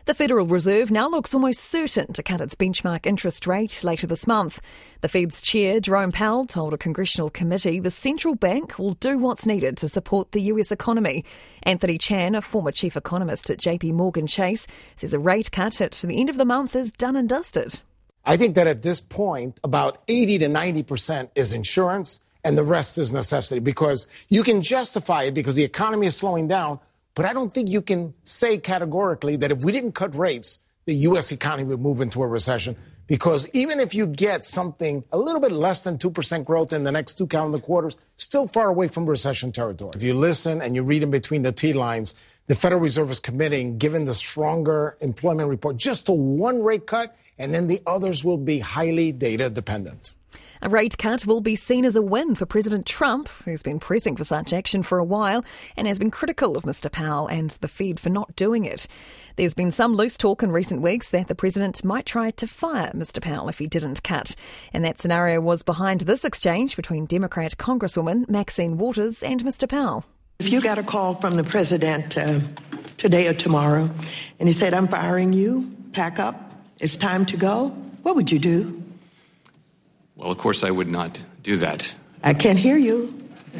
The Federal Reserve now looks almost certain to cut its benchmark interest rate later this month. The Fed's chair, Jerome Powell, told a congressional committee the central bank will do what's needed to support the US economy. Anthony Chan, a former chief economist at JP Morgan Chase, says a rate cut at the end of the month is done and dusted. I think that at this point, about 80 to 90% is insurance and the rest is necessity, because you can justify it because the economy is slowing down. But I don't think you can say categorically that if we didn't cut rates, the U.S. economy would move into a recession. Because even if you get something a little bit less than 2% growth in the next 2 calendar quarters, still far away from recession territory. If you listen and you read in between the tea lines, the Federal Reserve is committing, given the stronger employment report, just to one rate cut, and then the others will be highly data dependent. A rate cut will be seen as a win for President Trump, who's been pressing for such action for a while and has been critical of Mr. Powell and the Fed for not doing it. There's been some loose talk in recent weeks that the president might try to fire Mr. Powell if he didn't cut. And that scenario was behind this exchange between Democrat Congresswoman Maxine Waters and Mr. Powell. If you got a call from the president today or tomorrow and he said, "I'm firing you, pack up, it's time to go," what would you do? Well, of course, I would not do that. I can't hear you.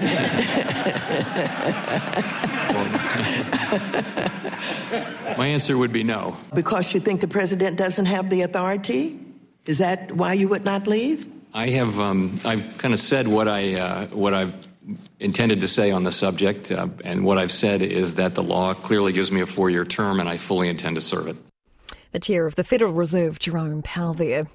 My answer would be no. Because you think the president doesn't have the authority? Is that why you would not leave? I've kind of said what I've intended to say on the subject, and what I've said is that the law clearly gives me a 4-year term, and I fully intend to serve it. The chair of the Federal Reserve, Jerome Powell there.